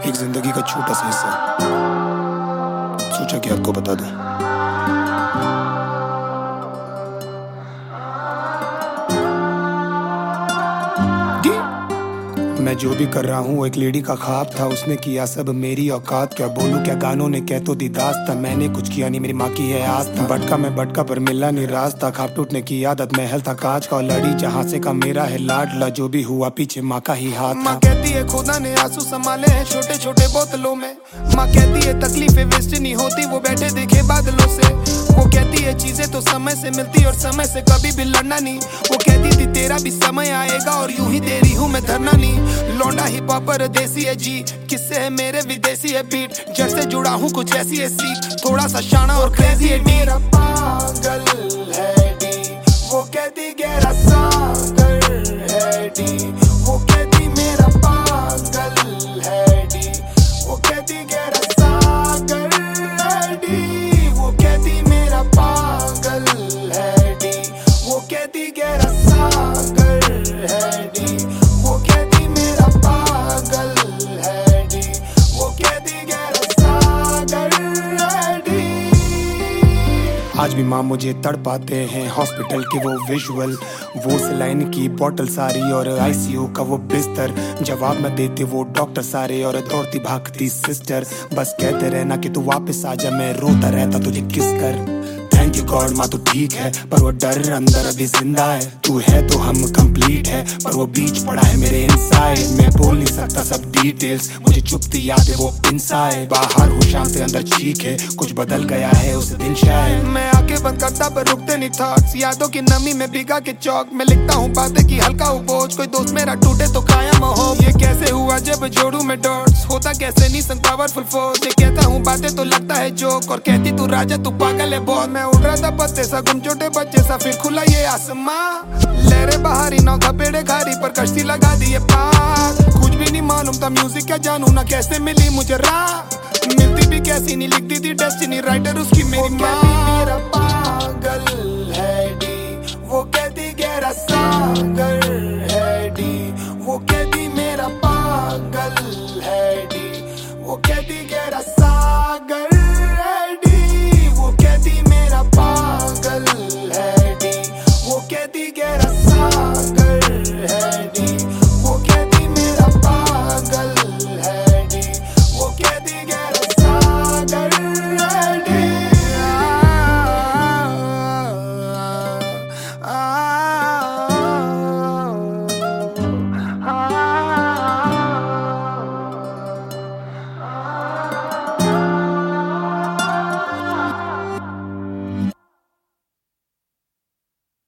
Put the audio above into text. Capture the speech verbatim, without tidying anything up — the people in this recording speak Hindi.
एक जिंदगी का छोटा सा हिस्सा, सोचा कि आपको बता दूं। मैं जो भी कर रहा हूँ वो एक लेडी का ख्वाब था, उसने किया सब मेरी औकात। क्या बोलूं क्या गानों ने कह तो दी दास्ता, मैंने कुछ किया नहीं मेरी माँ की है आस्था। भटका मैं भटका पर मिला नहीं रास्ता, ख्वाब टूटने की आदत महल था कांच का, लड़ी जहाँ से का मेरा है लाडला। जो भी हुआ पीछे माँ का ही हाथ। माँ कहती है खुदा ने आंसू संभाले हैं छोटे छोटे बोतलों में। माँ कहती है तकलीफें वेस्ट नहीं होती वो बैठे देखे बादलों से। वो कहती है चीजें तो समय से मिलती और समय से कभी भी लड़ना नहीं। वो कहती थी तेरा भी समय आएगा और यूं ही दे रही हूँ मैं धरना नहीं। लौंडा ही पॉपर देसी है जी, किससे है मेरे विदेशी है बीट। जड़ से जुड़ा हूँ कुछ ऐसी है सीख, थोड़ा सा शाना और क्रेजी है। मेरा पागल है डी, वो कहती गहरा सागर है डी। वो कहती मेरा पागल है डी, वो कहती गहरा सागर है डी। वो कहती मेरा पागल है डी, वो कहती गहरा सागर है डी। वो कहती मेरा पागल है डी, वो कहती गहरा सागर है डी। आज भी माँ मुझे तड़पाते हैं हॉस्पिटल के वो विजुअल, वो सलाइन की बोतल सारी और आईसीयू का वो बिस्तर। जवाब न देते वो डॉक्टर सारे और दौड़ती भागती सिस्टर। बस कहते रहना कि तू वापस आ जा, मैं रोता रहता तुझे किस कर। थैंक यू गॉड माँ तू ठीक है, पर वो डर अंदर अभी जिंदा है। तू है तो हम कंप्लीट है, पर वो बीच पड़ा है मेरे इनसाइड। मैं बोल नहीं सकता सब डिटेल्स, मुझे चुपती याद है वो इनसाइड। बाहर हूँ शाम से अंदर चीख है, कुछ बदल गया है उस दिन शायद। मैं आंखें बंद करता पर रुकते नहीं थॉट्स, यादों की नमी में भिगा के चौक। मैं लिखता हूँ बातें की हल्का हो बोझ, कोई दोस्त मेरा टूटे तो कायम हो। ये कैसे हुआ जब जोड़ू में डॉट्स, होता कैसे नहीं संग पावरफुल फोर्स। ये कहता हूँ बातें तो लगता है जोक, और कहती तू राजा तू पागल है बहुत। मैं उड़ रहा था पत्ते सा गुम छोटे बच्चे सा, फिर खुला ये आसमां। लहरे बाहरी नौका पेड़े खारी पर कश्ती लगा दी ये पार। कुछ भी नहीं मालूम था म्यूजिक क्या जानू ना कैसे मिली मुझे राह। मिलती भी कैसी नहीं लिखती थी डेस्टिनी, राइटर उसकी मेरी माँ। मेरा पागल है डी, वो कहती गहरा सागर